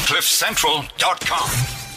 CliffCentral.com.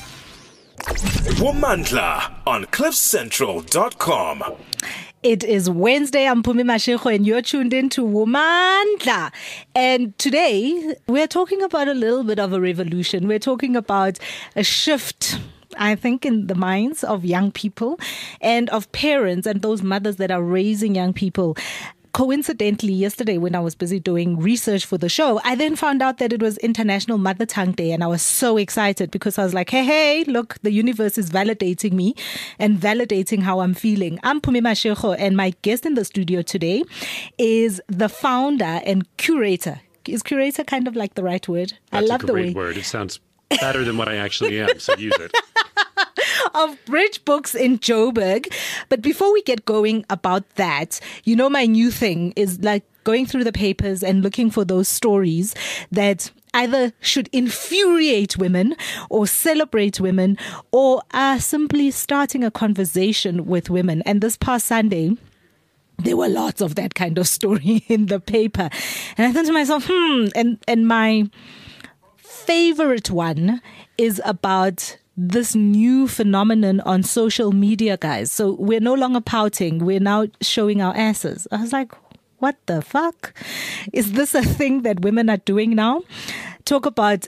Womandla on CliffCentral.com. It is Wednesday. I'm Pumi Mashego and you're tuned in to Womandla. And today we're talking about a little bit of a revolution. We're talking about a shift, I think, in the minds of young people and of parents and those mothers that are raising young people. Coincidentally, yesterday when I was busy doing research for the show, I then found out that it was International Mother Tongue Day, and I was so excited because I was like, hey, look, the universe is validating me and validating how I'm feeling. I'm Pumi Mashego, and my guest in the studio today is the founder and curator. Is curator kind of like the right word? That's I love a great word. It sounds better than what I actually am, so use it. Of Bridge Books in Joburg. But before we get going about that, you know, my new thing is like going through the papers and looking for those stories that either should infuriate women or celebrate women or are simply starting a conversation with women. And this past Sunday, there were lots of that kind of story in the paper. And I thought to myself, and my favorite one is about this new phenomenon on social media, guys. So we're no longer pouting. We're now showing our asses. I was like, what the fuck? Is this a thing that women are doing now? Talk about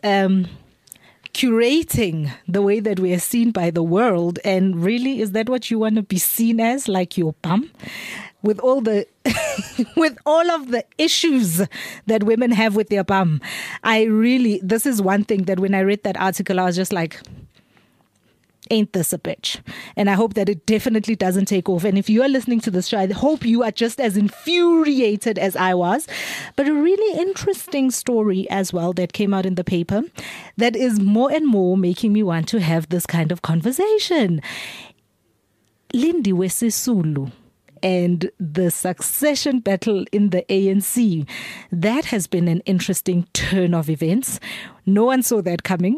curating the way that we are seen by the world. And really, is that what you want to be seen as? Like your bum? With all the with all of the issues that women have with their bum. This is one thing that when I read that article, I was just like, ain't this a bitch? And I hope that it definitely doesn't take off. And if you are listening to this show, I hope you are just as infuriated as I was. But a really interesting story as well that came out in the paper that is more and more making me want to have this kind of conversation. Lindiwe Sisulu and the succession battle in the ANC. That has been an interesting turn of events. No one saw that coming.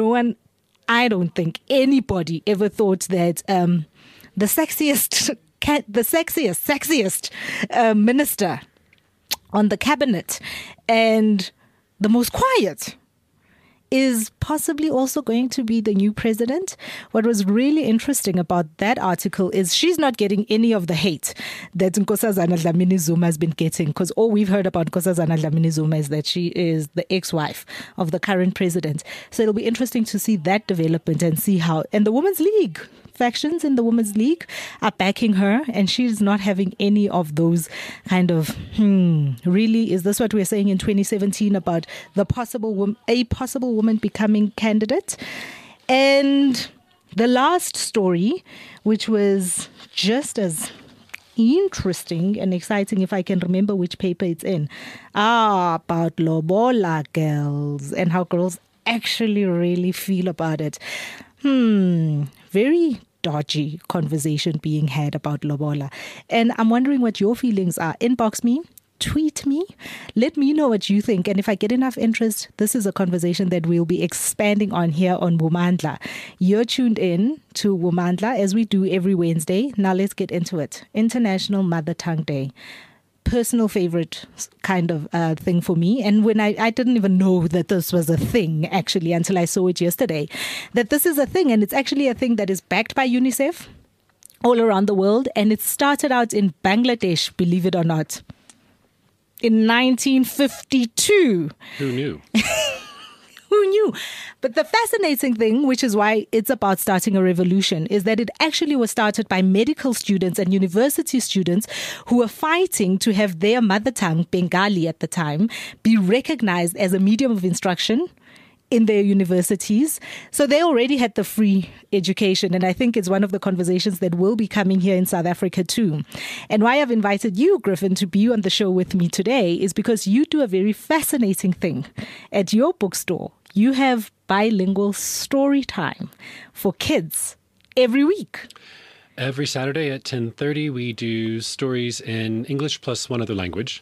I don't think anybody ever thought that the sexiest minister on the cabinet and the most quiet is possibly also going to be the new president. What was really interesting about that article is she's not getting any of the hate that Nkosazana Dlamini Zuma has been getting, because all we've heard about Nkosazana Dlamini Zuma is that she is the ex-wife of the current president. So it'll be interesting to see that development and see how. And the Women's League factions in the Women's League are backing her, and she's not having any of those kind of really, is this what we're saying in 2017 about a possible woman becoming candidate? And the last story, which was just as interesting and exciting, if I can remember which paper it's in, about lobola girls and how girls actually really feel about it. Very dodgy conversation being had about lobola. And I'm wondering what your feelings are. Inbox me, tweet me, let me know what you think. And if I get enough interest, this is a conversation that we'll be expanding on here on Womandla. You're tuned in to Womandla as we do every Wednesday. Now let's get into it. International Mother Tongue Day. Personal favorite kind of thing for me. And when I didn't even know that this was a thing actually until I saw it yesterday, that this is a thing, and it's actually a thing that is backed by UNICEF all around the world. And it started out in Bangladesh, believe it or not, in 1952. Who knew? Who knew? But the fascinating thing, which is why it's about starting a revolution, is that it actually was started by medical students and university students who were fighting to have their mother tongue, Bengali at the time, be recognized as a medium of instruction in their universities. So they already had the free education. And I think it's one of the conversations that will be coming here in South Africa too. And why I've invited you, Griffin, to be on the show with me today is because you do a very fascinating thing at your bookstore. You have bilingual story time for kids every week. Every Saturday at 10:30, we do stories in English plus one other language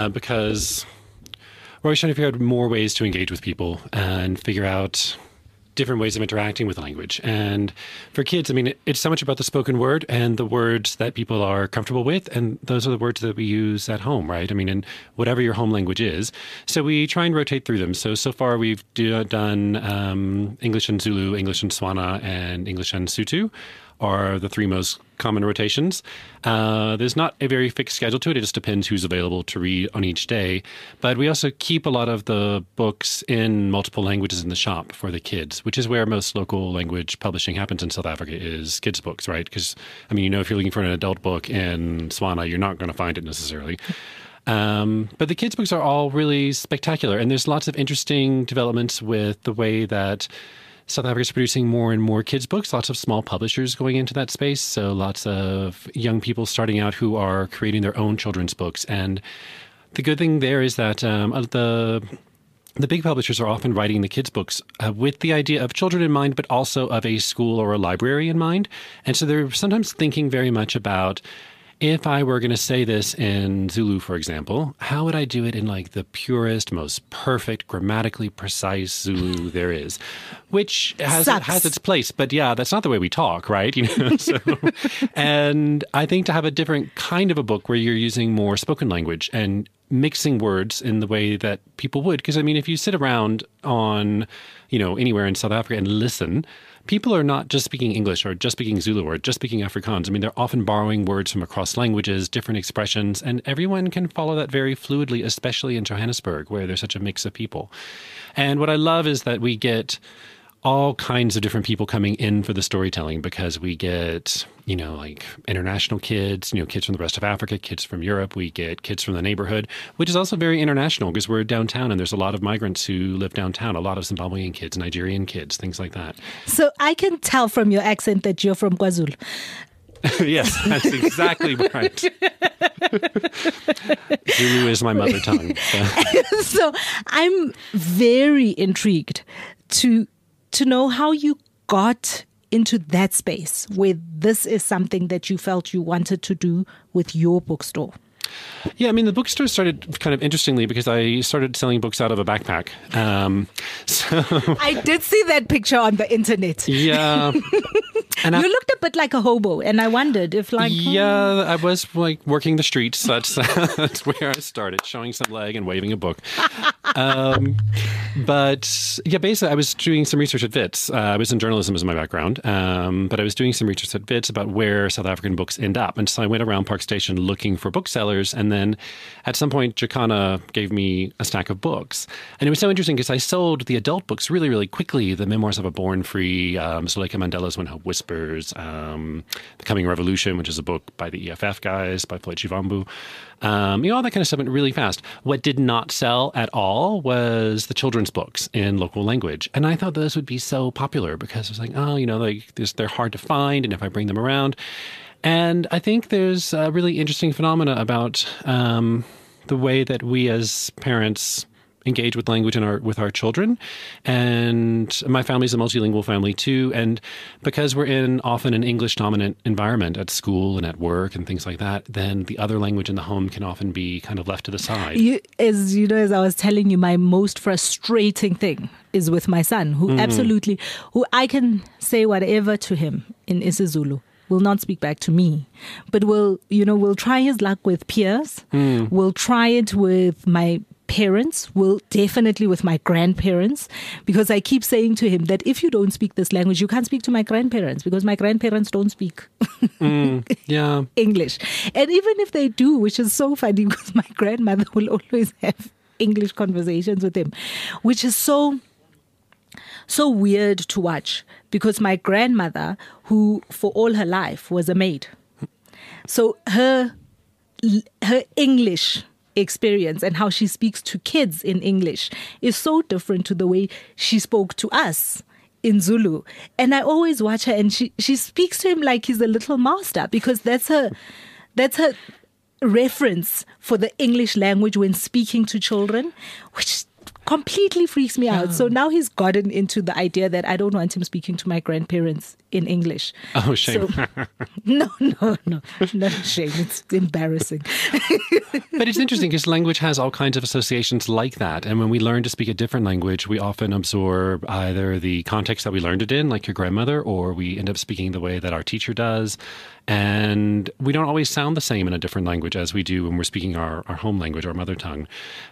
because we're always trying to figure out more ways to engage with people and figure out different ways of interacting with language. And for kids, I mean, it's so much about the spoken word and the words that people are comfortable with. And those are the words that we use at home, right? I mean, in whatever your home language is. So we try and rotate through them. So far we've done English and Zulu, English and Swana, and English and Sotho are the three most common rotations. There's not a very fixed schedule to it. It just depends who's available to read on each day. But we also keep a lot of the books in multiple languages in the shop for the kids, which is where most local language publishing happens in South Africa is kids' books, right? Because, I mean, if you're looking for an adult book in Swana, you're not going to find it necessarily. But the kids' books are all really spectacular. And there's lots of interesting developments with the way that South Africa is producing more and more kids' books, lots of small publishers going into that space. So lots of young people starting out who are creating their own children's books. And the good thing there is that the big publishers are often writing the kids' books with the idea of children in mind, but also of a school or a library in mind. And so they're sometimes thinking very much about, if I were going to say this in Zulu, for example, how would I do it in like the purest, most perfect, grammatically precise Zulu there is? Which has its place, but yeah, that's not the way we talk, right? And I think to have a different kind of a book where you're using more spoken language and mixing words in the way that people would, because I mean, if you sit around on, anywhere in South Africa and listen, people are not just speaking English or just speaking Zulu or just speaking Afrikaans. I mean, they're often borrowing words from across languages, different expressions, and everyone can follow that very fluidly, especially in Johannesburg, where there's such a mix of people. And what I love is that we get all kinds of different people coming in for the storytelling, because we get, like international kids, kids from the rest of Africa, kids from Europe. We get kids from the neighborhood, which is also very international because we're downtown and there's a lot of migrants who live downtown, a lot of Zimbabwean kids, Nigerian kids, things like that. So I can tell from your accent that you're from KwaZulu. Yes, that's exactly right. Zulu is my mother tongue. So I'm very intrigued to know how you got into that space where this is something that you felt you wanted to do with your bookstore. Yeah, I mean, the bookstore started kind of interestingly because I started selling books out of a backpack. I did see that picture on the internet. Yeah. And you looked a bit like a hobo, and I wondered if Yeah, I was like working the streets. That's where I started, showing some leg and waving a book. But yeah, basically I was doing some research at WITS. I was in journalism as my background, but I was doing some research at WITS about where South African books end up. And so I went around Park Station looking for booksellers. And then at some point, Jacana gave me a stack of books. And it was so interesting because I sold the adult books really, really quickly. The Memoirs of a Born Free, Zuleika Mandela's When Hope Whispers, The Coming Revolution, which is a book by the EFF guys, by Floyd Shivambu. All that kind of stuff went really fast. What did not sell at all was the children's books in local language. And I thought those would be so popular because it was like, they're hard to find. And if I bring them around. And I think there's a really interesting phenomena about the way that we as parents engage with language with our children. And my family's a multilingual family too. And because we're in often an English dominant environment at school and at work and things like that, then the other language in the home can often be kind of left to the side. As I was telling you, my most frustrating thing is with my son, who I can say whatever to him in isiZulu. Will not speak back to me, but will try his luck with peers. Will try it with my parents, will definitely with my grandparents, because I keep saying to him that if you don't speak this language, you can't speak to my grandparents because my grandparents don't speak English. And even if they do, which is so funny because my grandmother will always have English conversations with him, which is so weird to watch because my grandmother, who for all her life was a maid, so her English experience and how she speaks to kids in English is so different to the way she spoke to us in Zulu. And I always watch her and she speaks to him like he's a little master because that's her reference for the English language when speaking to children, which completely freaks me out. So now he's gotten into the idea that I don't want him speaking to my grandparents in English. Oh, shame. So, no, not a shame. It's embarrassing. But it's interesting because language has all kinds of associations like that. And when we learn to speak a different language, we often absorb either the context that we learned it in, like your grandmother, or we end up speaking the way that our teacher does. And we don't always sound the same in a different language as we do when we're speaking our home language, our mother tongue.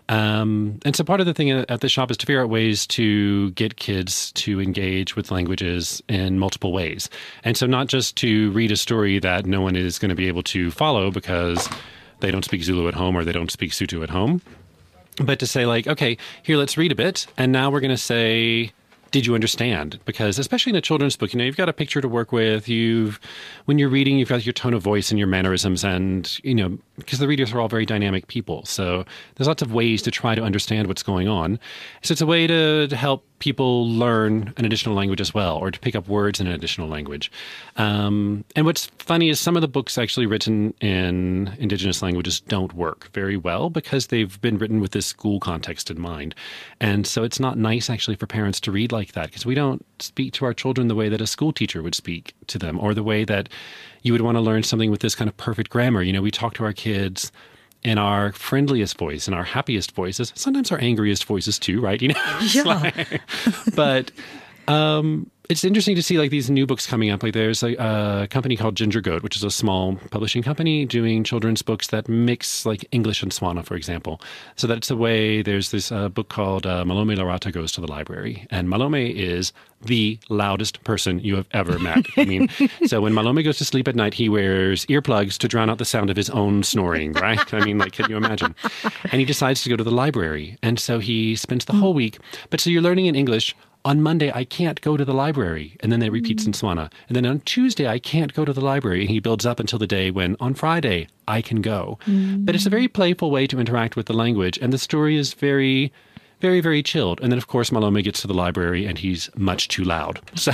And so part of the thing at the shop is to figure out ways to get kids to engage with languages in multiple ways. And so not just to read a story that no one is going to be able to follow because they don't speak Zulu at home or they don't speak Sotho at home, but to say like, okay, here, let's read a bit. And now we're going to say, did you understand? Because especially in a children's book, you've got a picture to work with. When you're reading, you've got your tone of voice and your mannerisms, and because the readers are all very dynamic people, so there's lots of ways to try to understand what's going on. So it's a way to help people learn an additional language as well, or to pick up words in an additional language. And what's funny is some of the books actually written in Indigenous languages don't work very well because they've been written with this school context in mind. And so it's not nice actually for parents to read like that, because we don't speak to our children the way that a school teacher would speak to them, or the way that you would want to learn something with this kind of perfect grammar. We talk to our kids in our friendliest voice, in our happiest voices, sometimes our angriest voices too, right? Yeah. But it's interesting to see like these new books coming up. Like there's a company called Ginger Goat, which is a small publishing company doing children's books that mix like English and Swana, for example. So that's a way. There's this book called Malome Larata Goes to the Library. And Malome is the loudest person you have ever met. So when Malome goes to sleep at night, he wears earplugs to drown out the sound of his own snoring, right? Can you imagine? And he decides to go to the library. And so he spends the whole week. But so you're learning in English. On Monday, I can't go to the library. And then it repeats in Swana. And then on Tuesday, I can't go to the library. And he builds up until the day when on Friday, I can go. But it's a very playful way to interact with the language. And the story is very, very, very chilled. And then, of course, Malome gets to the library and he's much too loud. So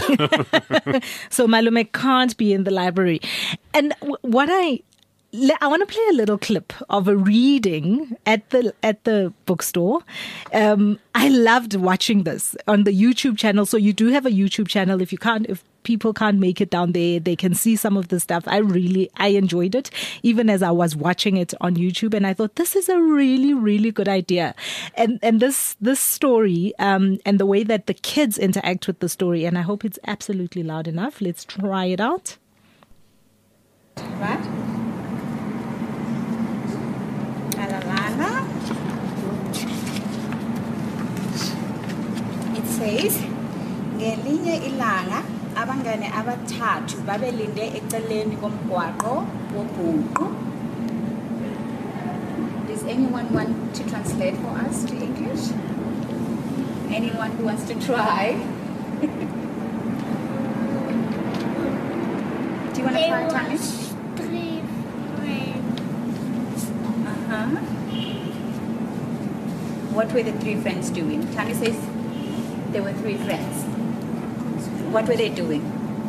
Malome can't be in the library. And what I want to play a little clip of a reading at the bookstore. I loved watching this on the YouTube channel. So you do have a YouTube channel. If people can't make it down there, they can see some of the stuff. I enjoyed it, even as I was watching it on YouTube. And I thought this is a really, really good idea. And this story and the way that the kids interact with the story. And I hope it's absolutely loud enough. Let's try it out. Right? It says, ngelinye ilanga abangane abathathu babelinde eceleni komgwaqo wobhuqu. Does anyone want to translate for us to English? Anyone who wants to try? Do you want to try, Tani? Three friends. What were the three friends doing? Tani says there were three friends. What were they doing?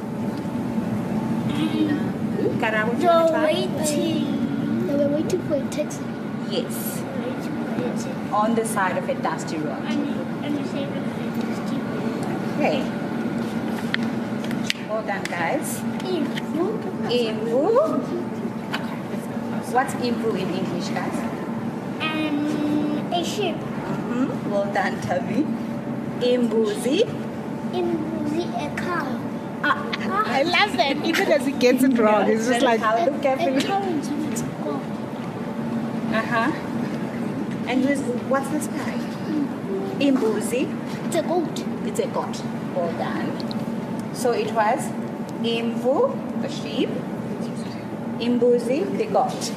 Karabo, do you want to try? They were waiting for a taxi. Yes. On the side of a dusty road. And the same Okay. Well done, guys. Imvu. What's Imvu in English, guys? A sheep. Well done, Tavi. Imbuzi. Imbuzi, a cow. I love that. Even as he gets it wrong, it's just like... Look A carefully. cow and it's a goat. And what's this guy? Imbuzi. It's a goat. It's a goat. Well done. So it was Imvu, the sheep. Imbuzi, the goat.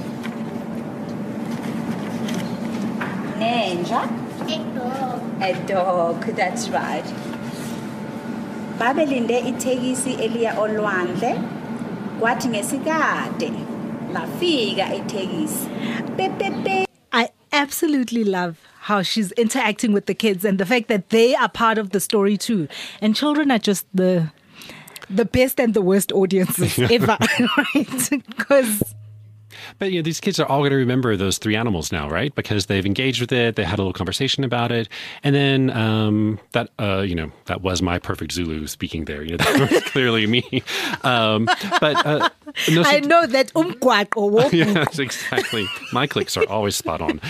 Nenja. A dog. A dog, that's right. Babelinde itekisi eliya olwandle kwathi ngesikade lafika itekisi. Pepepe. I absolutely love how she's interacting with the kids and the fact that they are part of the story too. And children are just the best and the worst audiences ever, right? Because But these kids are all going to remember those three animals now, right? Because they've engaged with it, they had a little conversation about it, and then that was my perfect Zulu speaking there. That was clearly me. I know that umkwaqo. Yes, exactly. My clicks are always spot on.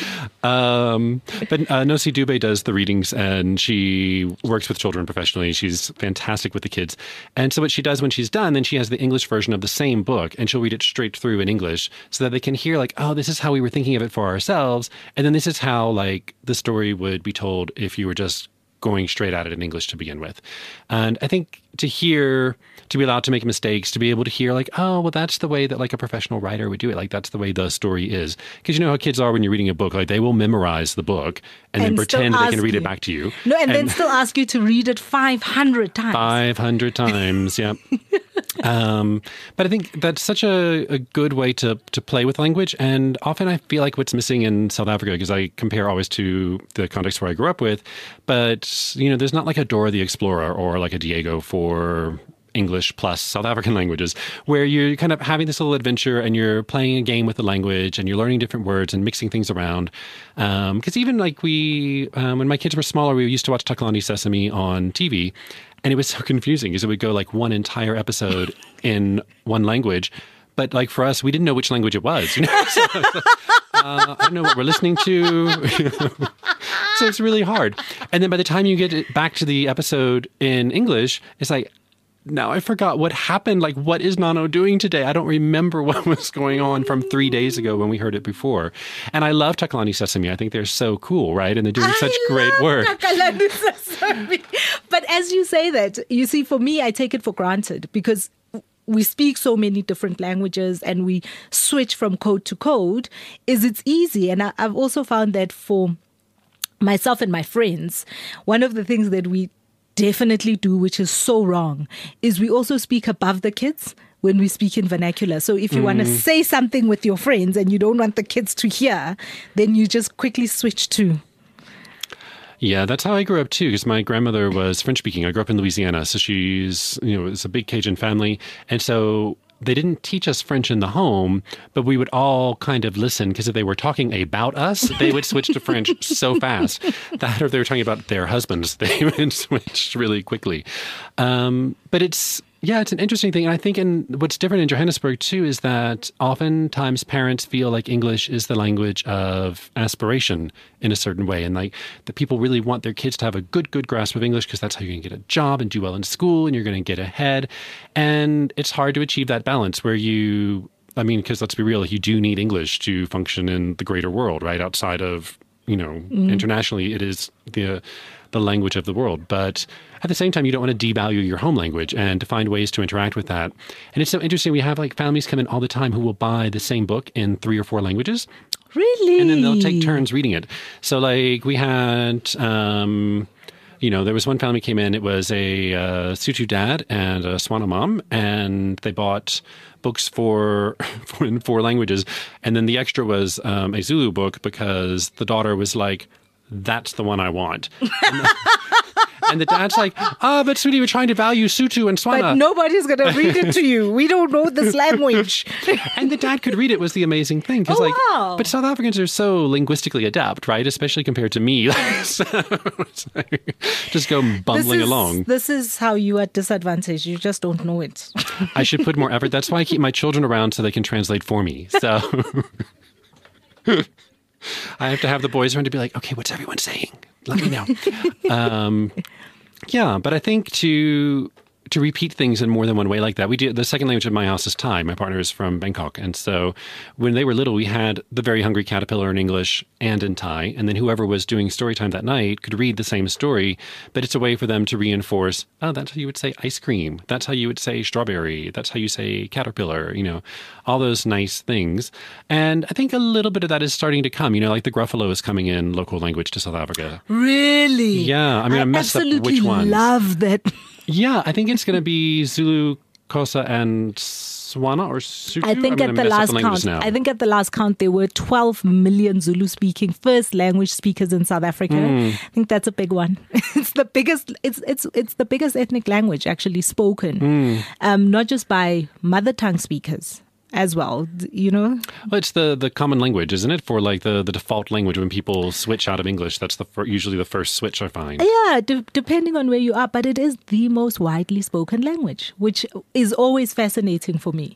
But Nosi Dube does the readings, and she works with children professionally. She's fantastic with the kids. And so what she does when she's done, then she has the English version of the same book, and she'll read it straight through in English so that they can hear like, oh, this is how we were thinking of it for ourselves. And then this is how like the story would be told if you were just going straight at it in English to begin with. And I think to be allowed to make mistakes, to be able to hear like, oh, well, that's the way that like a professional writer would do it. Like that's the way the story is. Because you know how kids are when you're reading a book, like they will memorize the book and then pretend they can read it back to you. No, and then still ask you to read it 500 times. 500 times, yeah. But I think that's such a good way to play with language. And often I feel like what's missing in South Africa, because I compare always to the context where I grew up with, but there's not like a Dora the Explorer or like a Diego for English plus South African languages, where you're kind of having this little adventure and you're playing a game with the language and you're learning different words and mixing things around. Because even like when my kids were smaller, we used to watch Takalani Sesame on TV, and it was so confusing because it would go like one entire episode in one language. But like for us, we didn't know which language it was. So, I don't know what we're listening to. So it's really hard. And then by the time you get it back to the episode in English, it's like, now I forgot what happened. Like, what is Nano doing today? I don't remember what was going on from 3 days ago when we heard it before. And I love Takalani Sesame. I think they're so cool, right? And they're doing such great work. Takalani Sesame. But as you say that, you see, for me, I take it for granted because we speak so many different languages and we switch from code to code. It's easy. And I've also found that for myself and my friends, one of the things that we definitely do, which is so wrong, is we also speak above the kids when we speak in vernacular. So if you want to say something with your friends and you don't want the kids to hear, then you just quickly switch to. Yeah, that's how I grew up too, because my grandmother was French speaking. I grew up in Louisiana, so she's, it's a big Cajun family. And so they didn't teach us French in the home, but we would all kind of listen, because if they were talking about us, they would switch to French so fast. That, or if they were talking about their husbands, they would switch really quickly. But it's an interesting thing. And I think what's different in Johannesburg too is that oftentimes parents feel like English is the language of aspiration in a certain way. And like the people really want their kids to have a good grasp of English because that's how you're going to get a job and do well in school and you're going to get ahead. And it's hard to achieve that balance where because let's be real, you do need English to function in the greater world, right? Outside of, internationally, it is the language of the world. But at the same time, you don't want to devalue your home language and to find ways to interact with that. And it's so interesting. We have like families come in all the time who will buy the same book in 3 or 4 languages. Really? And then they'll take turns reading it. So like we had, there was one family came in, it was a Sotho dad and a Swana mom, and they bought books in 4 languages. And then the extra was a Zulu book because the daughter was like, that's the one I want. And the dad's like, but sweetie, we're trying to value Sotho and Swana. But nobody's going to read it to you. We don't know this language. And the dad could read it was the amazing thing. Wow. But South Africans are so linguistically adept, right? Especially compared to me. So it's like, just go bumbling along. This is how you are disadvantaged. You just don't know it. I should put more effort. That's why I keep my children around so they can translate for me. So I have to have the boys around to be like, okay, what's everyone saying? Let me know. But I think to repeat things in more than one way like that, we do. The second language of my house is Thai. My partner is from Bangkok. And so when they were little, we had The Very Hungry Caterpillar in English and in Thai. And then whoever was doing story time that night could read the same story, but it's a way for them to reinforce, oh, that's how you would say ice cream. That's how you would say strawberry. That's how you say caterpillar, all those nice things. And I think a little bit of that is starting to come, like the Gruffalo is coming in local language to South Africa. Really? Yeah. I messed up which one. I love that. Yeah, I think it's going to be Zulu, Xhosa, and Swana or Sotho. I think at the last count, there were 12 million Zulu-speaking first language speakers in South Africa. I think that's a big one. It's the biggest. It's the biggest ethnic language actually spoken, not just by mother tongue speakers. as well, Well, it's the common language, isn't it? For like the default language when people switch out of English, that's usually the first switch I find. Yeah, depending on where you are, but it is the most widely spoken language, which is always fascinating for me.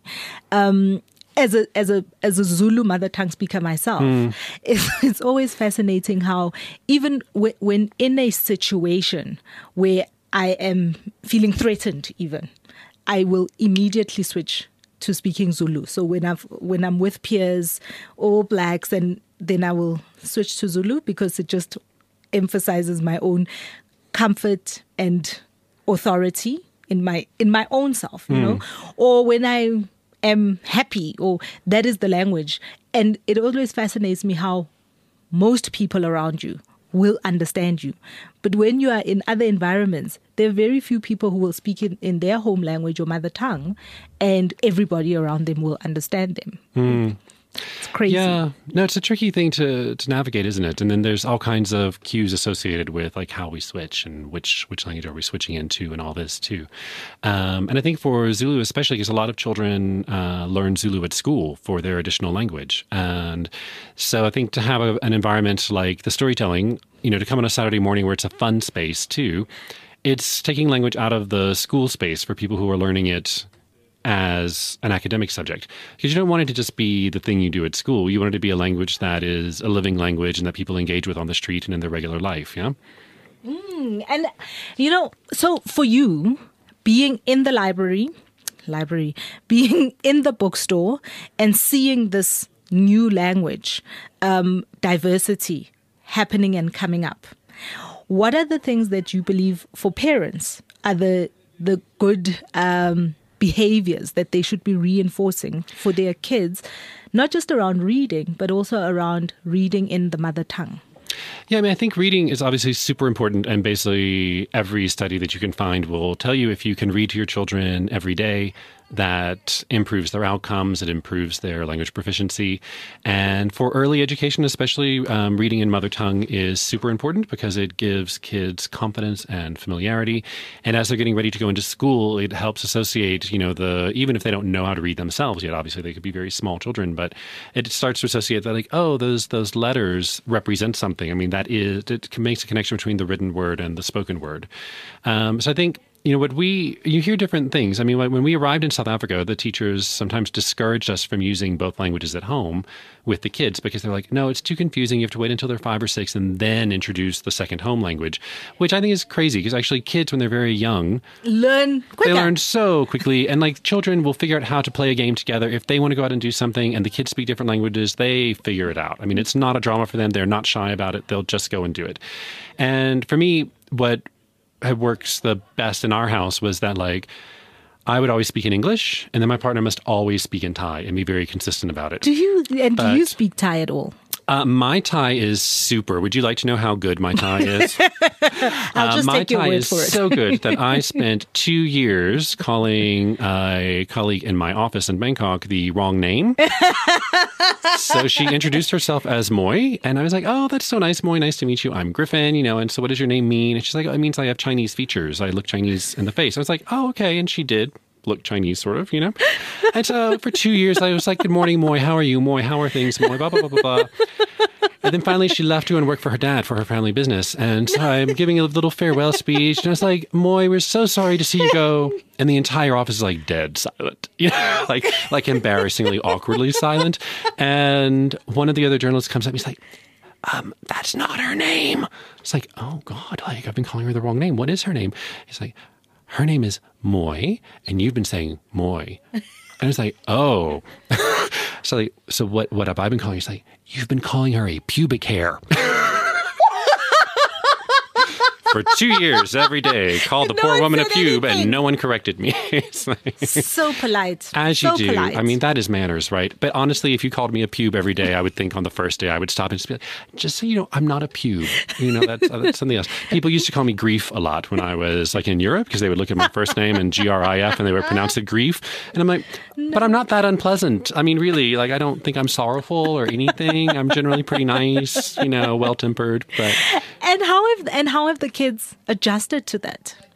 As a Zulu mother tongue speaker myself, it's always fascinating how even when in a situation where I am feeling threatened, even I will immediately switch to speaking Zulu. So when I'm with peers or blacks, and then I will switch to Zulu because it just emphasizes my own comfort and authority in my own self, you know. Or when I am happy, or that is the language. And it always fascinates me how most people around you will understand you. But when you are in other environments, there are very few people who will speak in their home language or mother tongue, and everybody around them will understand them. It's crazy. Yeah. No, it's a tricky thing to navigate, isn't it? And then there's all kinds of cues associated with like how we switch and which language are we switching into and all this too. And I think for Zulu especially, because a lot of children learn Zulu at school for their additional language. And so I think to have an environment like the storytelling, you know, to come on a Saturday morning where it's a fun space too, it's taking language out of the school space for people who are learning it as an academic subject, because you don't want it to just be the thing you do at school. You want it to be a language that is a living language and that people engage with on the street and in their regular life. Yeah. And, you know, so for you, being in the library, being in the bookstore and seeing this new language, diversity happening and coming up, what are the things that you believe for parents are the good behaviors that they should be reinforcing for their kids, not just around reading, but also around reading in the mother tongue? Yeah, I mean, I think reading is obviously super important, and basically every study that you can find will tell you if you can read to your children every day, that improves their outcomes, it improves their language proficiency. And for early education, especially, reading in mother tongue is super important because it gives kids confidence and familiarity. And as they're getting ready to go into school, it helps associate, you know, even if they don't know how to read themselves yet, obviously they could be very small children, but it starts to associate that, like, oh, those letters represent something. I mean, it makes a connection between the written word and the spoken word. So I think, you know, you hear different things. I mean, when we arrived in South Africa, the teachers sometimes discouraged us from using both languages at home with the kids because they're like, no, it's too confusing. You have to wait until they're 5 or 6 and then introduce the second home language, which I think is crazy because actually kids, when they're very young, learn quicker. They learn so quickly. And like children will figure out how to play a game together. If they want to go out and do something and the kids speak different languages, they figure it out. I mean, it's not a drama for them. They're not shy about it. They'll just go and do it. And for me, what works the best in our house was that, like, I would always speak in English, and then my partner must always speak in Thai and be very consistent about it. Do you speak Thai at all? My Thai is super. Would you like to know how good my Thai is? I'll just take your word for it. My Thai is so good that I spent 2 years calling a colleague in my office in Bangkok the wrong name. So she introduced herself as Moy, and I was like, oh, that's so nice, Moy. Nice to meet you. I'm Griffin, you know, and so what does your name mean? And she's like, oh, it means I have Chinese features. I look Chinese in the face. I was like, oh, okay. And she did look Chinese, sort of, you know? And so for 2 years, I was like, good morning, Moy. How are you, Moy? How are things, Moy? Blah, blah, blah, blah, blah. And then finally she left to go and work for her dad for her family business. And so I'm giving a little farewell speech. And I was like, Moy, we're so sorry to see you go. And the entire office is like dead silent, you know, like embarrassingly, awkwardly silent. And one of the other journalists comes up and he's like, that's not her name. It's like, oh God, like I've been calling her the wrong name. What is her name? He's like, her name is Moy, and you've been saying Moy. And it's like, oh. So what have I been calling her? He's like, you've been calling her a pubic hair. For 2 years, every day, called the poor woman a pube, and no one corrected me. Like, so polite. As you do. Polite. I mean, that is manners, right? But honestly, if you called me a pube every day, I would think on the first day, I would stop and just be like, just so you know, I'm not a pube. You know, that's something else. People used to call me Grief a lot when I was like in Europe, because they would look at my first name and GRIF, and they would pronounce it Grief. And I'm like, but I'm not that unpleasant. I mean, really, like, I don't think I'm sorrowful or anything. I'm generally pretty nice, you know, well-tempered. But And how have the kids adjusted to that?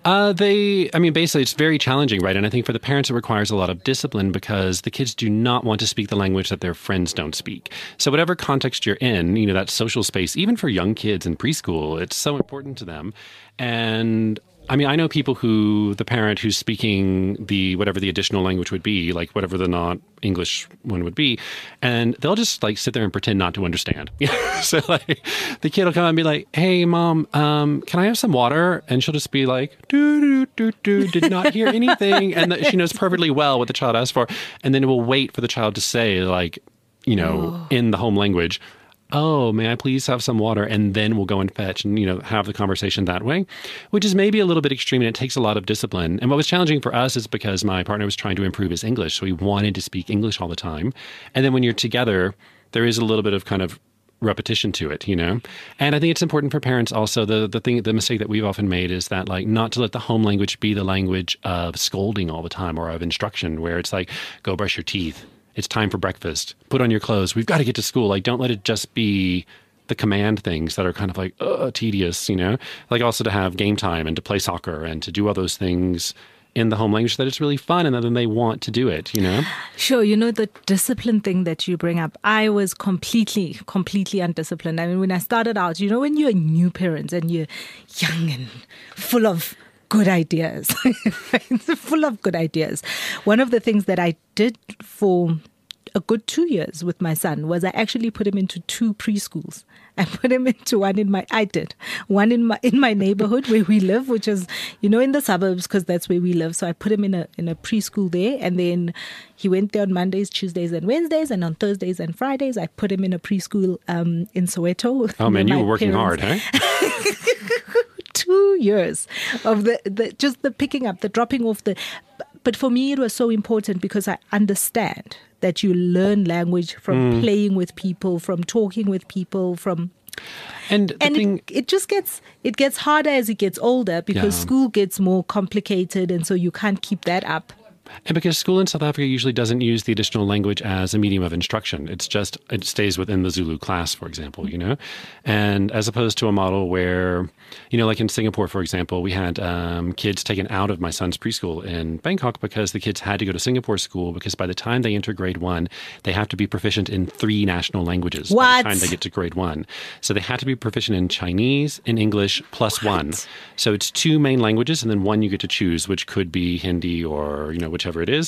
Basically, it's very challenging, right? And I think for the parents, it requires a lot of discipline because the kids do not want to speak the language that their friends don't speak. So whatever context you're in, that social space, even for young kids in preschool, it's so important to them. And I know people the parent who's speaking whatever the additional language would be, like whatever the not English one would be, and they'll just like sit there and pretend not to understand. So like the kid will come and be like, "Hey mom, can I have some water?" And she'll just be like, "Do, do, do, do, did not hear anything." And she knows perfectly well what the child asked for. And then we'll wait for the child to say like, in the home language, "Oh, may I please have some water?" And then we'll go and fetch and, have the conversation that way, which is maybe a little bit extreme and it takes a lot of discipline. And what was challenging for us is because my partner was trying to improve his English. So he wanted to speak English all the time. And then when you're together, there is a little bit of kind of repetition to it, And I think it's important for parents also. The mistake that we've often made is that like not to let the home language be the language of scolding all the time or of instruction, where it's like, go brush your teeth. It's time for breakfast. Put on your clothes. We've got to get to school. Like, don't let it just be the command things that are kind of like, tedious, Like also to have game time and to play soccer and to do all those things in the home language that it's really fun and then they want to do it, Sure. The discipline thing that you bring up, I was completely undisciplined. I mean, when I started out, when you're a new parent and you're young and full of good ideas, full of good ideas. One of the things that I did for a good 2 years with my son was I actually put him into 2 preschools. I put him into one in my neighborhood where we live, which is, in the suburbs, because that's where we live. So I put him in a preschool there, and then he went there on Mondays, Tuesdays, and Wednesdays, and on Thursdays and Fridays I put him in a preschool in Soweto. Oh man, you were working hard, huh? 2 years of the picking up, the dropping off, but for me it was so important because I understand that you learn language from playing with people, from talking with people, it just gets harder as it gets older because school gets more complicated, and so you can't keep that up. And because school in South Africa usually doesn't use the additional language as a medium of instruction. It stays within the Zulu class, for example, And as opposed to a model where, like in Singapore, for example, we had kids taken out of my son's preschool in Bangkok because the kids had to go to Singapore school because by the time they enter grade 1, they have to be proficient in 3 national languages by the time they get to grade 1. So they had to be proficient in Chinese, in English, plus 1. So it's 2 main languages and then 1 you get to choose, which could be Hindi or, whichever it is.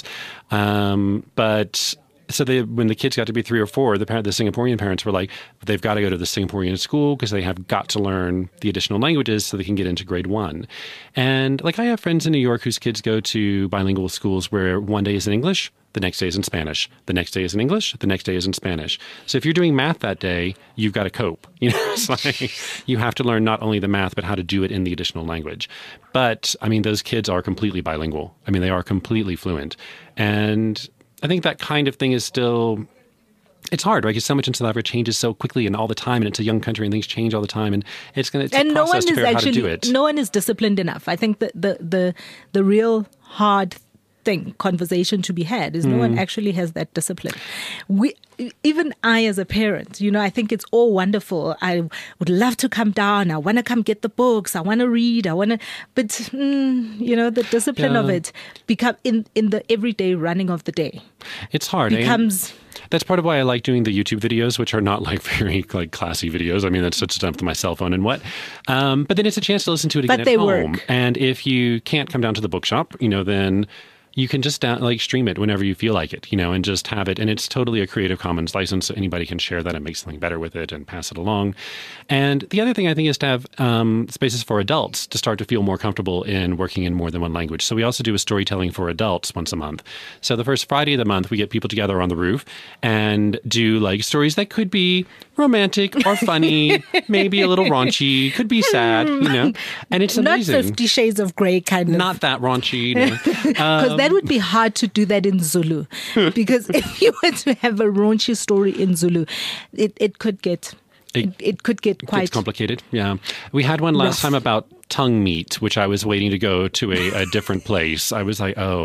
But so when the kids got to be 3 or 4, the Singaporean parents were like, they've got to go to the Singaporean school because they have got to learn the additional languages so they can get into grade 1. And like I have friends in New York whose kids go to bilingual schools where one day is in English, the next day is in Spanish, the next day is in English, the next day is in Spanish. So if you're doing math that day, you've got to cope. It's like you have to learn not only the math, but how to do it in the additional language. But those kids are completely bilingual. They are completely fluent. And I think that kind of thing is still, it's hard, right? Because so much in South Africa changes so quickly and all the time, and it's a young country and things change all the time, and it's going to take a process to figure out how to do it. No one is disciplined enough. I think that the real hard conversation to be had is no one actually has that discipline. Even I as a parent, I think it's all wonderful. I would love to come down. I want to come get the books. I want to read. But the discipline of it become in the everyday running of the day. It's hard. That's part of why I like doing the YouTube videos, which are not like very like classy videos. That's such stuff to my cell phone and what. But then it's a chance to listen to it again at home. Work. And if you can't come down to the bookshop, then you can just stream it whenever you feel like it, and just have it. And it's totally a Creative Commons license. So anybody can share that and make something better with it and pass it along. And the other thing I think is to have spaces for adults to start to feel more comfortable in working in more than one language. So we also do a storytelling for adults once a month. So the first Friday of the month, we get people together on the roof and do stories that could be romantic or funny, maybe a little raunchy, could be sad, and it's amazing. Not 50 Shades of Grey kind of. Not that raunchy. Because that would be hard to do that in Zulu. Because if you were to have a raunchy story in Zulu, it could get quite complicated. Yeah. We had one last time about tongue meat, which I was waiting to go to a different place. I was like, oh,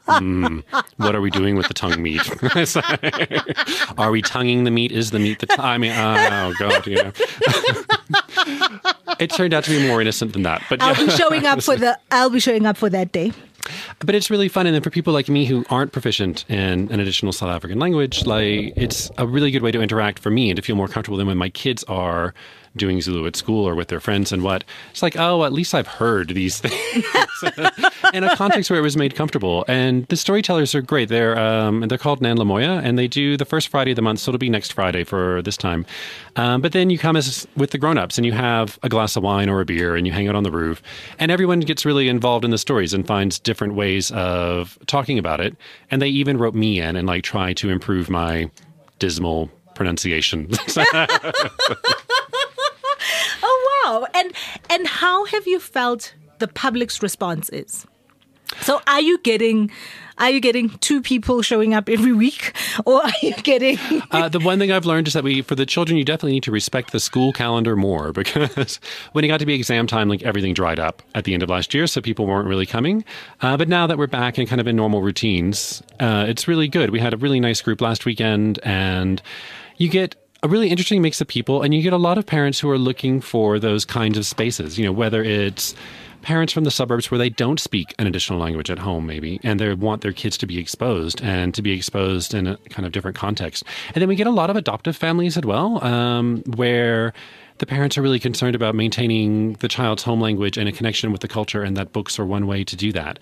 What are we doing with the tongue meat? Are we tonguing the meat? Is the meat the tongue? I mean, oh God, you know. It turned out to be more innocent than that. But I'll be showing up for that day. But it's really fun. And then for people like me who aren't proficient in an additional South African language, like it's a really good way to interact for me and to feel more comfortable than when my kids are doing Zulu at school or with their friends and what. It's like, oh, at least I've heard these things in a context where it was made comfortable. And the storytellers are great. They're called Nan Lamoya, and they do the first Friday of the month, so it'll be next Friday for this time. But then you come with the grown-ups and you have a glass of wine or a beer and you hang out on the roof, and everyone gets really involved in the stories and finds different ways of talking about it. And they even wrote me in and like try to improve my dismal pronunciation. Oh wow. And how have you felt the public's response is? So are you getting 2 people showing up every week, or are you getting the one thing I've learned is that for the children, you definitely need to respect the school calendar more, because when it got to be exam time, like everything dried up at the end of last year, so people weren't really coming. But now that we're back and kind of in normal routines, it's really good. We had a really nice group last weekend, and you get a really interesting mix of people, and you get a lot of parents who are looking for those kinds of spaces, you know, whether it's parents from the suburbs where they don't speak an additional language at home, maybe, and they want their kids to be exposed and to be exposed in a kind of different context. And then we get a lot of adoptive families as well, where the parents are really concerned about maintaining the child's home language and a connection with the culture, and that books are one way to do that.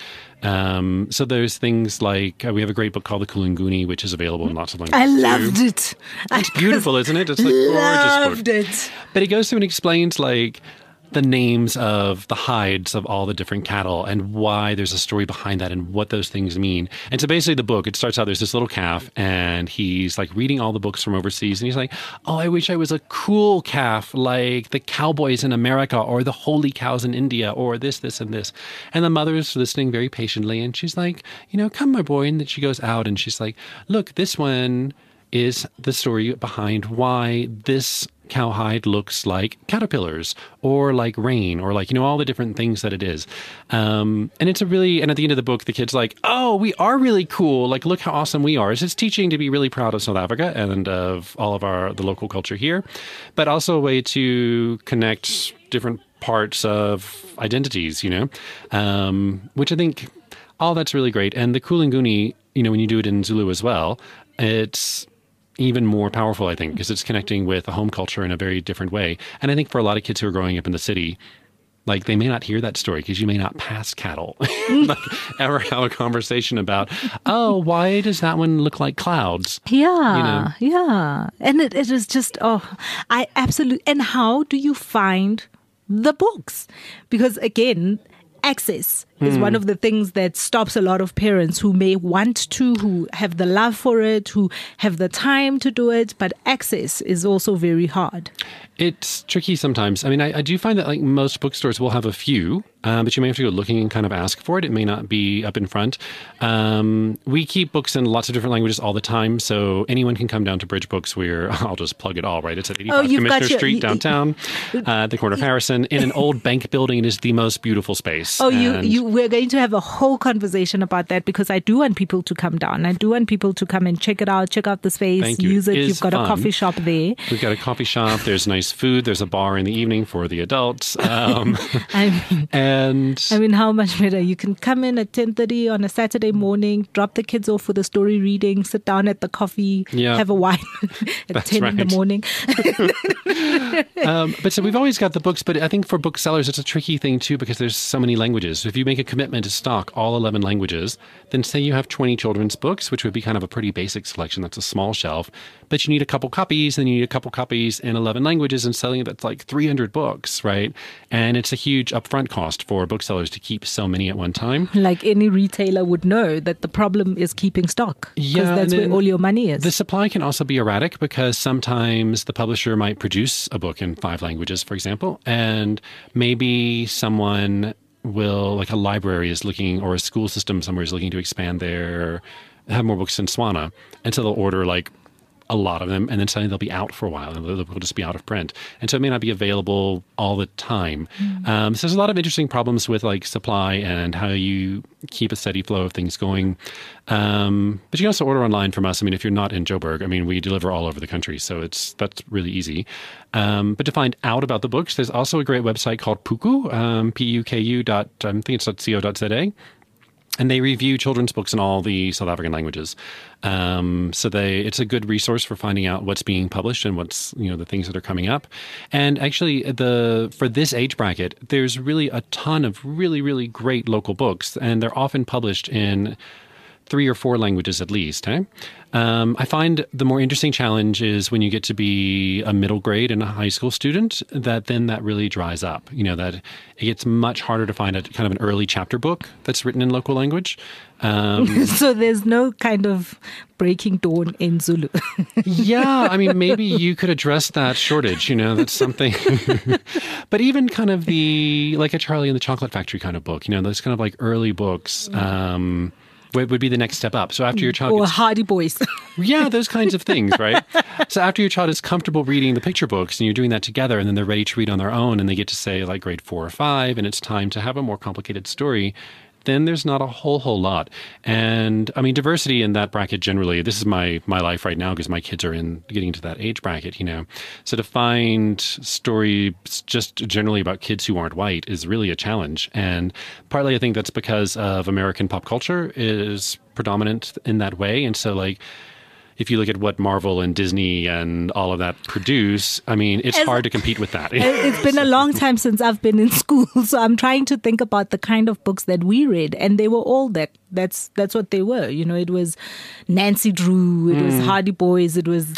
So there's things like, we have a great book called The Kulunguni, which is available in lots of languages. I loved it. It's beautiful, isn't it? It's like gorgeous loved book. it. But it goes through and explains like the names of the hides of all the different cattle and why there's a story behind that and what those things mean. And so basically the book, it starts out, there's this little calf and he's like reading all the books from overseas and he's like, oh, I wish I was a cool calf like the cowboys in America or the holy cows in India or this, and this. And the mother's listening very patiently and she's like, you know, come my boy. And then she goes out and she's like, look, this one is the story behind why this cowhide looks like caterpillars or like rain or like, you know, all the different things that it is. And it's and at the end of the book, the kid's like, oh, we are really cool. Like, look how awesome we are. So it's teaching to be really proud of South Africa and of all of the local culture here, but also a way to connect different parts of identities, you know, which I think all that's really great. And the Kulunguni, you know, when you do it in Zulu as well, it's even more powerful, I think, because it's connecting with a home culture in a very different way. And I think for a lot of kids who are growing up in the city, like they may not hear that story because you may not pass cattle, like ever have a conversation about, oh, why does that one look like clouds? Yeah, you know? Yeah. And it is just, I absolutely, and how do you find the books? Because again, access is one of the things that stops a lot of parents who may want to, who have the love for it, who have the time to do it, but access is also very hard. It's tricky sometimes. I mean, I do find that like most bookstores will have a few, but you may have to go looking and kind of ask for it. It may not be up in front. We keep books in lots of different languages all the time, so anyone can come down to Bridge Books. I'll just plug it all, right? It's at 85 Commissioner Street downtown, at the corner of Harrison, in an old bank building. It is the most beautiful space. Oh, we're going to have a whole conversation about that because I do want people to come down. I do want people to come and check it out, check out the space, Thank you. use it. You've got fun. a coffee shop there. We've got a coffee shop. There's nice food. There's a bar in the evening for the adults. I mean, how much better? You can come in at 10:30 on a Saturday morning, drop the kids off for the story reading, sit down at the coffee, have a wine at 10 in the morning. But so we've always got the books, but I think for booksellers, it's a tricky thing too because there's so many languages. If you make a commitment to stock all 11 languages, then say you have 20 children's books, which would be kind of a pretty basic selection. That's a small shelf, but you need a couple copies, and you need a couple copies in 11 languages, and selling that's like 300 books, right? And it's a huge upfront cost for booksellers to keep so many at one time. Like any retailer would know that the problem is keeping stock because that's where all your money is. The supply can also be erratic because sometimes the publisher might produce a book in 5 languages, for example, and maybe someone will, like a library is looking, or a school system somewhere is looking to expand have more books in Swana. And so they'll order like a lot of them, and then suddenly they'll be out for a while, and they'll just be out of print. And so it may not be available all the time. So there's a lot of interesting problems with like supply and how you keep a steady flow of things going. But you can also order online from us. I mean, if you're not in Joburg, I mean, we deliver all over the country, so that's really easy. But to find out about the books, there's also a great website called Puku, Puku. I think it's .co.za. And they review children's books in all the South African languages. It's a good resource for finding out what's being published and what's, the things that are coming up. And actually, for this age bracket, there's really a ton of really, really great local books, and they're often published in 3 or 4 languages at least. I find the more interesting challenge is when you get to be a middle grade and a high school student, that really dries up. That it gets much harder to find a kind of an early chapter book that's written in local language. So there's no kind of breaking dawn in Zulu. Yeah, I mean, maybe you could address that shortage, that's something. But even kind of like a Charlie and the Chocolate Factory kind of book, those kind of like early books, would be the next step up. So after your child Or Hardy Boys. Yeah, those kinds of things, right? So after your child is comfortable reading the picture books and you're doing that together, and then they're ready to read on their own, and they get to say like grade 4 or 5, and it's time to have a more complicated story, then there's not a whole lot. And I mean, diversity in that bracket generally, this is my life right now because my kids are getting into that age bracket, So to find stories just generally about kids who aren't white is really a challenge. And partly I think that's because of American pop culture is predominant in that way. And so like, if you look at what Marvel and Disney and all of that produce, I mean, it's hard to compete with that. It's been a long time since I've been in school, so I'm trying to think about the kind of books that we read, and they were all that. That's what they were. It was Nancy Drew, it was Hardy Boys, it was,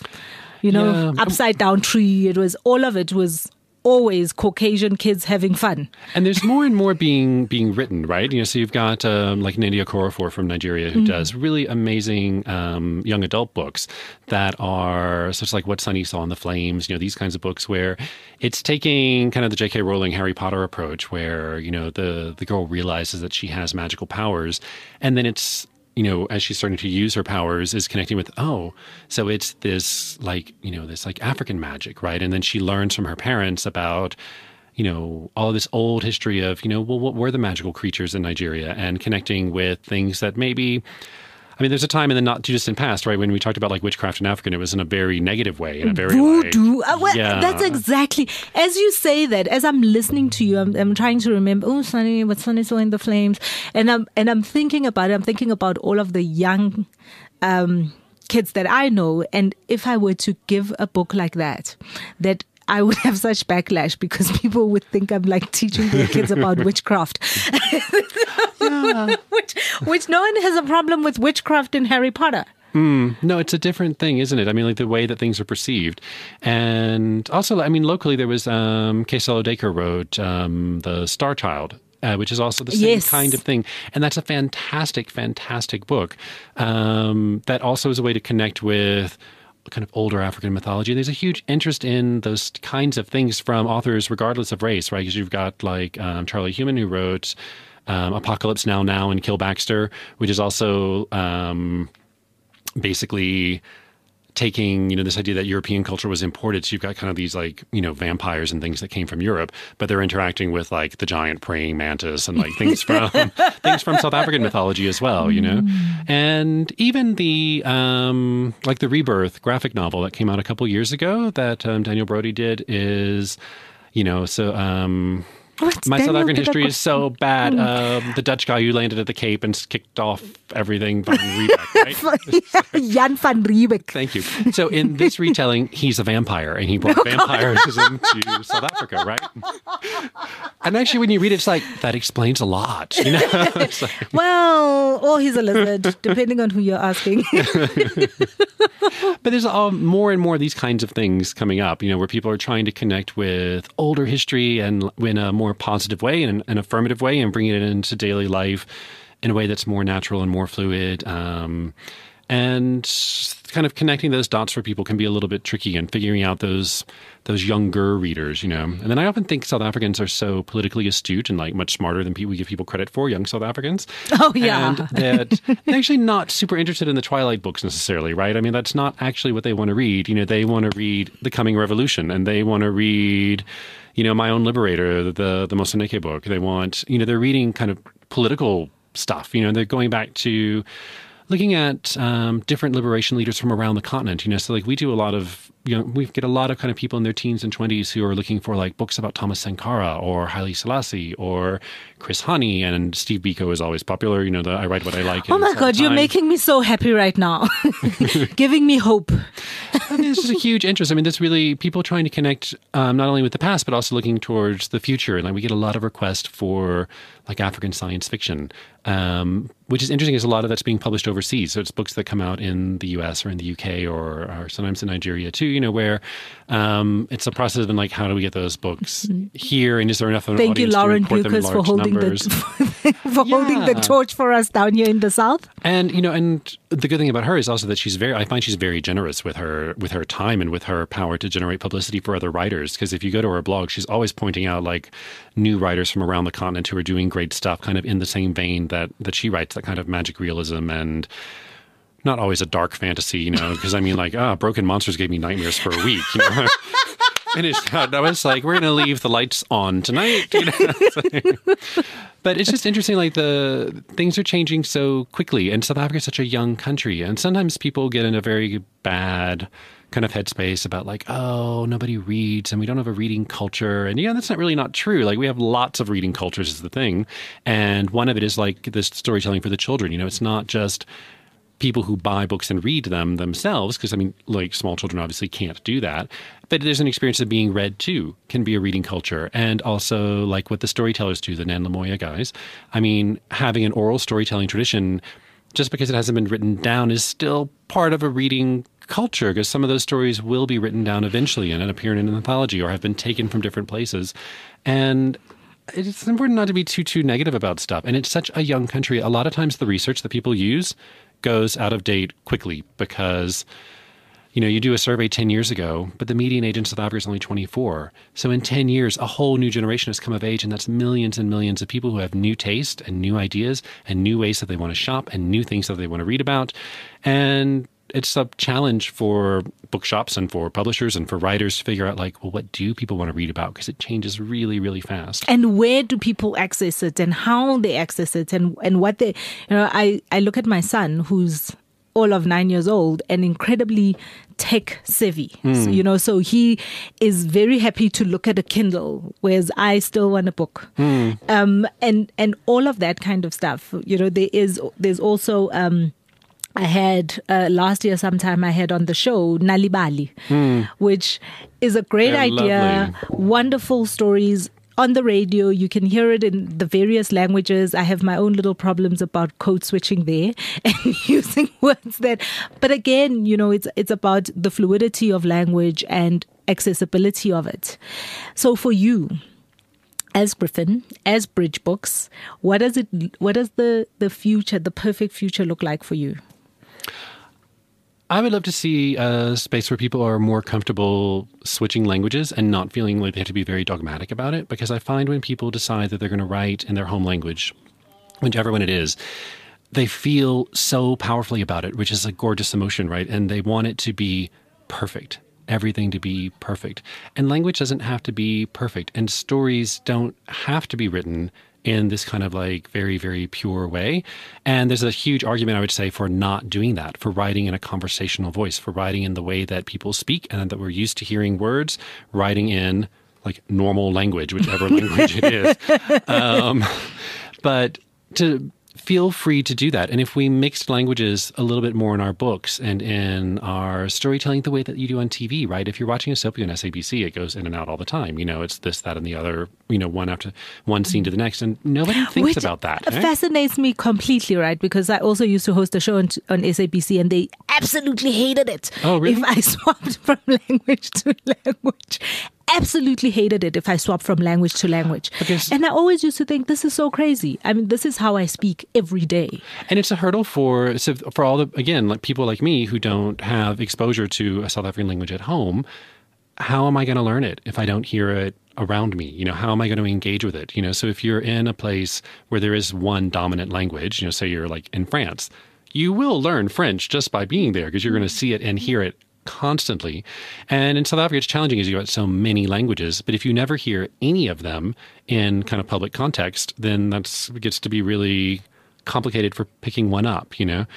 Upside Down Tree. It was all of it was always Caucasian kids having fun. And there's more and more being written, right? So you've got like Nnedi Okorafor from Nigeria who does really amazing young adult books that are such like What Sunny Saw in the Flames, these kinds of books where it's taking kind of the J.K. Rowling Harry Potter approach where, the girl realizes that she has magical powers, and then it's as she's starting to use her powers, is connecting with, so it's this like, this like African magic, right? And then she learns from her parents about, all of this old history of, what were the magical creatures in Nigeria, and connecting with things that maybe, I mean, there's a time in the not too distant past, right, when we talked about like witchcraft in Africa, and it was in a very negative way, in a very voodoo. Yeah. That's exactly as you say that. As I'm listening to you, I'm trying to remember. Oh, Sunny, what Sunny Saw in the Flames, and I'm thinking about it. I'm thinking about all of the young kids that I know, and if I were to give a book like that I would have such backlash because people would think I'm like teaching their kids about witchcraft. Yeah. which no one has a problem with witchcraft in Harry Potter. No, it's a different thing, isn't it? I mean, like the way that things are perceived. And also, I mean, locally there was Keselo Dacre wrote The Star Child, which is also the same kind of thing. And that's a fantastic, fantastic book that also is a way to connect with kind of older African mythology. There's a huge interest in those kinds of things from authors regardless of race, right? Because you've got like Charlie Human, who wrote Apocalypse Now and Kill Baxter, which is also basically taking, this idea that European culture was imported. So you've got kind of these like, vampires and things that came from Europe, but they're interacting with like the giant praying mantis and like things from South African mythology as well, And even the like the Rebirth graphic novel that came out a couple years ago that Daniel Brody did is, my South African history is so bad. The Dutch guy who landed at the Cape and kicked off everything, Van Riebeck, right? Jan van Riebeck. Thank you. So in this retelling, he's a vampire, and he brought vampirism to South Africa, right? And actually, when you read it, it's like, that explains a lot. It's like, well, or he's a lizard, depending on who you're asking. But there's more and more of these kinds of things coming up, where people are trying to connect with older history and in a more positive way and an affirmative way, and bringing it into daily life in a way that's more natural and more fluid. And kind of connecting those dots for people can be a little bit tricky, and figuring out those younger readers, And then I often think South Africans are so politically astute and like much smarter than we give people credit for, young South Africans. Oh, yeah. And that they're actually not super interested in the Twilight books necessarily, right? I mean, that's not actually what they want to read. They want to read The Coming Revolution, and they want to read, My Own Liberator, the Moseneke book. They want, they're reading kind of political stuff. They're going back to looking at different liberation leaders from around the continent. So like we do a lot of, we get a lot of kind of people in their teens and 20s who are looking for like books about Thomas Sankara or Haile Selassie or Chris Hani, and Steve Biko is always popular. The I Write What I Like. Oh my God, you're making me so happy right now. Giving me hope. I mean, this is a huge interest. I mean, there's really people trying to connect not only with the past, but also looking towards the future. And like we get a lot of requests for like African science fiction, which is interesting because a lot of that's being published overseas. So it's books that come out in the US or in the UK or sometimes in Nigeria too, where it's a process of like, how do we get those books here? And is there enough of an Thank you, audience Lauren to import them in Lucas, for large holding numbers? holding the torch for us down here in the South. And and the good thing about her is also that I find she's very generous with her time and with her power to generate publicity for other writers. Because if you go to her blog, she's always pointing out like new writers from around the continent who are doing great stuff, kind of in the same vein that she writes, that kind of magic realism and not always a dark fantasy, because I mean, like, Broken Monsters gave me nightmares for a week, Finished out. I was like, we're going to leave the lights on tonight, But it's just interesting, like the things are changing so quickly, and South Africa is such a young country, and sometimes people get in a very bad kind of headspace about like, oh, nobody reads and we don't have a reading culture. And that's not true. Like we have lots of reading cultures is the thing. And one of it is like this storytelling for the children. It's not just people who buy books and read them themselves, because I mean, like small children obviously can't do that. But there's an experience of being read too, can be a reading culture. And also like what the storytellers do, the Nan Lemoya guys. I mean, having an oral storytelling tradition, just because it hasn't been written down, is still part of a reading culture, because some of those stories will be written down eventually and appear in an anthology or have been taken from different places. And it's important not to be too negative about stuff. And it's such a young country. A lot of times the research that people use goes out of date quickly because, you do a survey 10 years ago, but the median age in South Africa is only 24. So in 10 years, a whole new generation has come of age, and that's millions and millions of people who have new taste and new ideas and new ways that they want to shop and new things that they want to read about. And it's a challenge for bookshops and for publishers and for writers to figure out like, well, what do people want to read about? Because it changes really, really fast. And where do people access it and how they access it and what they, I look at my son who's all of 9 years old and incredibly tech savvy. So he is very happy to look at a Kindle, whereas I still want a book. And all of that kind of stuff. There's also, I had last year sometime I had on the show Nalibali, which is a great idea, lovely. Wonderful stories on the radio. You can hear it in the various languages. I have my own little problems about code switching there and using words that, but again, it's about the fluidity of language and accessibility of it. So for you, as Griffin, as Bridge Books, what does the future, the perfect future look like for you? I would love to see a space where people are more comfortable switching languages and not feeling like they have to be very dogmatic about it. Because I find when people decide that they're going to write in their home language, whichever one it is, they feel so powerfully about it, which is a gorgeous emotion, right? And they want it to be perfect, everything to be perfect. And language doesn't have to be perfect. And stories don't have to be written in this kind of like very, very pure way. And there's a huge argument, I would say, for not doing that, for writing in a conversational voice, for writing in the way that people speak and that we're used to hearing words, writing in like normal language, whichever language it is. But to feel free to do that. And if we mixed languages a little bit more in our books and in our storytelling the way that you do on TV, right? If you're watching a soap on SABC, it goes in and out all the time. It's this, that, and the other, one after one scene to the next. And nobody thinks about that. Which fascinates me completely, right? Because I also used to host a show on SABC and they absolutely hated it. Oh, really? If I swapped from language to language. absolutely hated it if I swapped from language to language. And I always used to think, this is so crazy. I mean, this is how I speak every day. And it's a hurdle for all the, again, like people like me who don't have exposure to a South African language at home. How am I going to learn it if I don't hear it around me? You know, how am I going to engage with it? You know, so if you're in a place where there is one dominant language, you know, say you're like in France, you will learn French just by being there because you're going to see it and hear it constantly. And in South Africa, it's challenging because you've got so many languages. But if you never hear any of them in kind of public context, then that gets to be really complicated for picking one up, you know?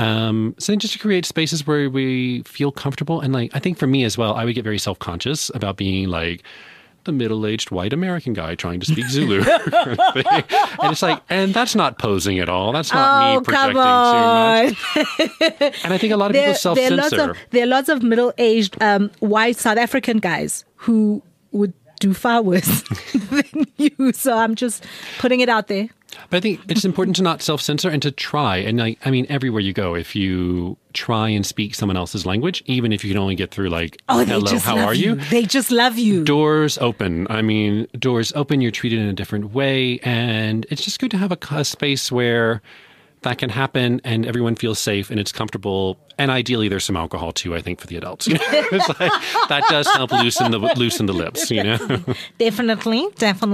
So just to create spaces where we feel comfortable. And like, I think for me as well, I would get very self-conscious about being like the middle-aged white American guy trying to speak Zulu. And it's like, and that's not posing at all. That's not me projecting too much. And I think a lot of people self-censor. There are lots of middle-aged white South African guys who would do far worse than you. So I'm just putting it out there. But I think it's important to not self-censor and to try. And I mean, everywhere you go, if you try and speak someone else's language, even if you can only get through like, hello, how are you? They just love you. Doors open. I mean, doors open, you're treated in a different way. And it's just good to have a space where that can happen and everyone feels safe and it's comfortable. And ideally, there's some alcohol too, I think, for the adults. You know? It's like, that does help loosen the lips, you know? Definitely.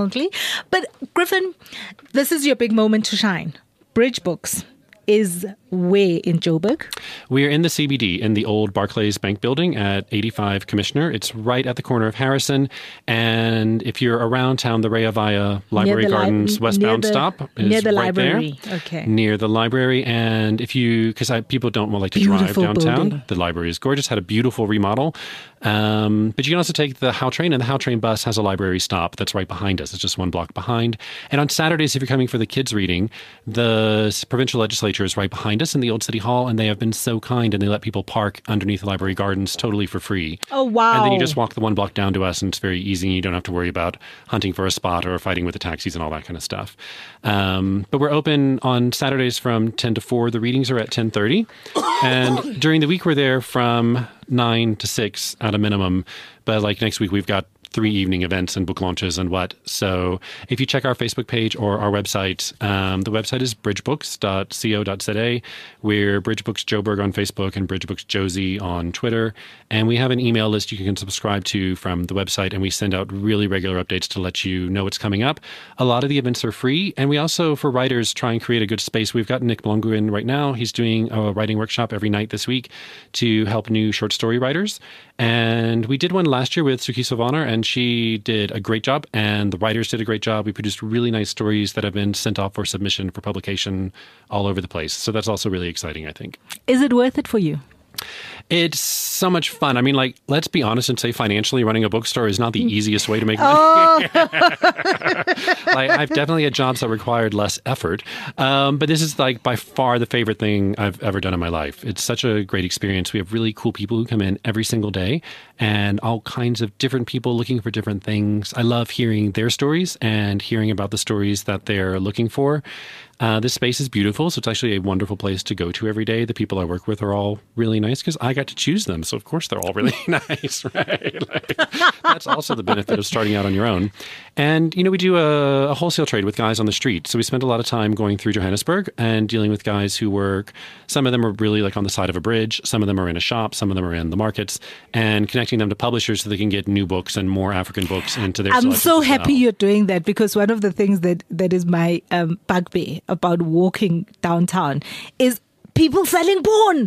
But Griffin, this is your big moment to shine. Bridge Books is where in Joburg? We are in the CBD, in the old Barclays Bank building at 85 Commissioner. It's right at the corner of Harrison. And if you're around town, the Rea Vaya Library Gardens westbound stop is near the right library. there. Okay. Near the library. And if you, because people don't like to Beautiful drive downtown. building. The library is gorgeous, had a beautiful remodel. But you can also take the How Train, and the How Train bus has a library stop that's right behind us. It's just one block behind. And on Saturdays, if you're coming for the kids' reading, the provincial legislature is right behind us in the old city hall, and they have been so kind, and they let people park underneath the library gardens totally for free. Oh, wow. And then you just walk the one block down to us, and it's very easy, and you don't have to worry about hunting for a spot or fighting with the taxis and all that kind of stuff. But we're open on Saturdays from 10 to 4. The readings are at 10:30. And during the week, we're there from 9 to 6 at a minimum. But like next week, we've got 3 evening events and book launches and what. So if you check our Facebook page or our website, the website is bridgebooks.co.za. We're Bridge Books Joburg on Facebook and Bridge Books Josie on Twitter. And we have an email list you can subscribe to from the website, and we send out really regular updates to let you know what's coming up. A lot of the events are free, and we also, for writers, try and create a good space. We've got Nick Blongu in right now. He's doing a writing workshop every night this week to help new short story writers. And we did one last year with Suki Sovanar, and she did a great job, and the writers did a great job. We produced really nice stories that have been sent off for submission for publication all over the place. So that's also really exciting, I think. Is it worth it for you? It's so much fun. I mean, like, let's be honest and say financially running a bookstore is not the easiest way to make money. Like, I've definitely had jobs that required less effort. But this is like by far the favorite thing I've ever done in my life. It's such a great experience. We have really cool people who come in every single day, and all kinds of different people looking for different things. I love hearing their stories and hearing about the stories that they're looking for. This space is beautiful, so it's actually a wonderful place to go to every day. The people I work with are all really nice because I got to choose them, so of course they're all really nice, right? Like, that's also the benefit of starting out on your own. And, you know, we do a wholesale trade with guys on the street, so we spend a lot of time going through Johannesburg and dealing with guys who work. Some of them are really like on the side of a bridge, some of them are in a shop, some of them are in the markets, and connecting them to publishers so they can get new books and more African books into their I'm so happy you're doing that, because one of the things that is my bugbear about walking downtown is people selling porn.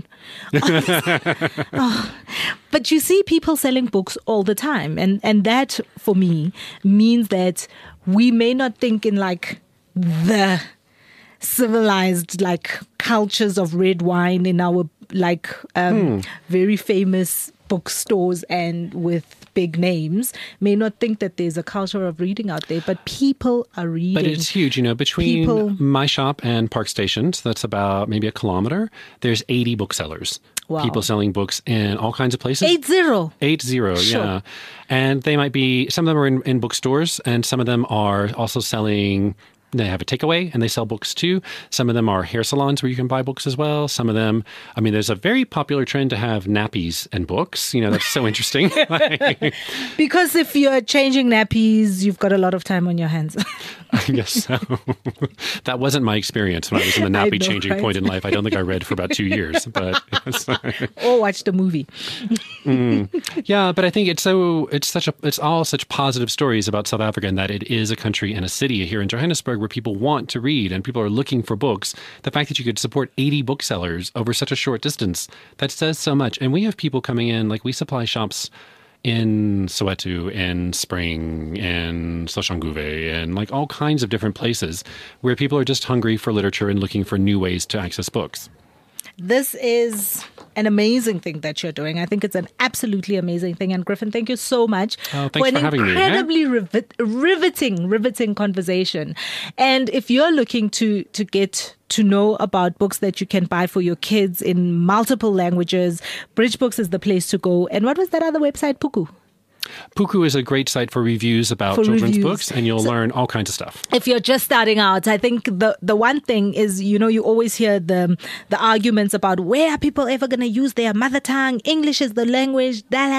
But you see people selling books all the time. And that, for me, means that we may not think in like the civilized like cultures of red wine in our like very famous bookstores and with big names, may not think that there's a culture of reading out there, but people are reading. But it's huge, you know, between my shop and Park Stations, that's about maybe a kilometer, there's 80 booksellers. Wow. People selling books in all kinds of places. 80? 80, Sure. yeah. And they might be, some of them are in bookstores, and some of them are also selling They have a takeaway and they sell books too. Some of them are hair salons where you can buy books as well. Some of them, I mean, there's a very popular trend to have nappies and books. You know, that's so interesting. Because if you're changing nappies, you've got a lot of time on your hands. I guess so. That wasn't my experience when I was in the nappy changing right? point in life. I don't think I read for about 2 years, but Or watched a movie. yeah, but I think it's all such positive stories about South Africa, and that it is a country and a city here in Johannesburg where people want to read and people are looking for books. The fact that you could support 80 booksellers over such a short distance, that says so much. And we have people coming in, like we supply shops in Soweto, in Spring, in Soshanguve, and like all kinds of different places where people are just hungry for literature and looking for new ways to access books. This is an amazing thing that you're doing. I think it's an absolutely amazing thing. And Griffin, thank you so much thanks for an for having me, incredibly riveting conversation. And if you're looking to get to know about books that you can buy for your kids in multiple languages, Bridge Books is the place to go. And what was that other website, Puku? Puku is a great site for reviews about children's books, and you'll learn all kinds of stuff. If you're just starting out, I think the one thing is, you know, you always hear the arguments about where are people ever going to use their mother tongue? English is the language.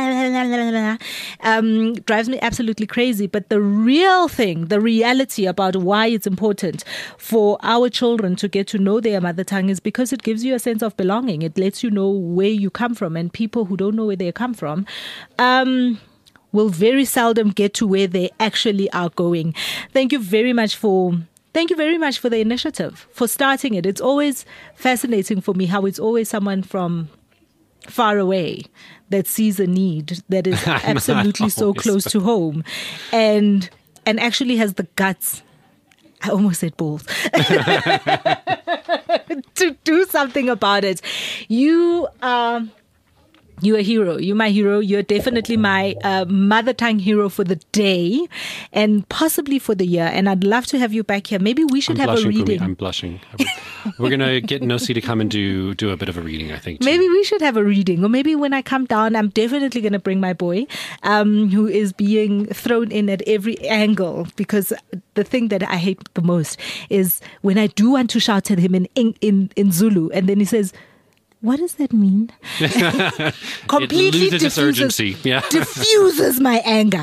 Drives me absolutely crazy. But the real thing, the reality about why it's important for our children to get to know their mother tongue is because it gives you a sense of belonging. It lets you know where you come from, and people who don't know where they come from will very seldom get to where they actually are going. Thank you very much for the initiative, for starting it. It's always fascinating for me how it's always someone from far away that sees a need that is absolutely so close to home and actually has the guts, I almost said balls, to do something about it. You're a hero. You're my hero. You're definitely my mother tongue hero for the day and possibly for the year. And I'd love to have you back here. Maybe we should have a reading. I'm blushing. We're going to get Nosi to come and do a bit of a reading, I think. Too. Maybe we should have a reading. Or maybe when I come down, I'm definitely going to bring my boy who is being thrown in at every angle. Because the thing that I hate the most is when I do want to shout at him in Zulu and then he says, what does that mean? Completely it loses its urgency. Yeah. diffuses my anger.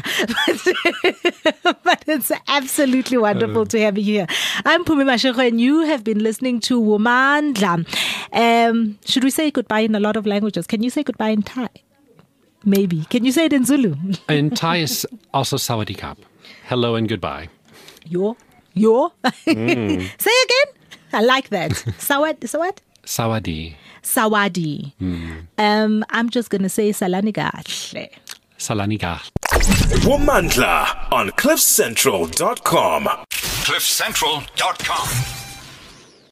But it's absolutely wonderful to have you here. I'm Phumi Mashego, and you have been listening to Womandla. Should we say goodbye in a lot of languages? Can you say goodbye in Thai? Maybe. Can you say it in Zulu? In Thai is also sawadee-kap. Hello and goodbye. Yo. Say again. I like that. Sawat. Sawadee. Sawadi. I'm just going to say Salanigahle. Salaniga. Womandla on CliffCentral.com. CliffCentral.com.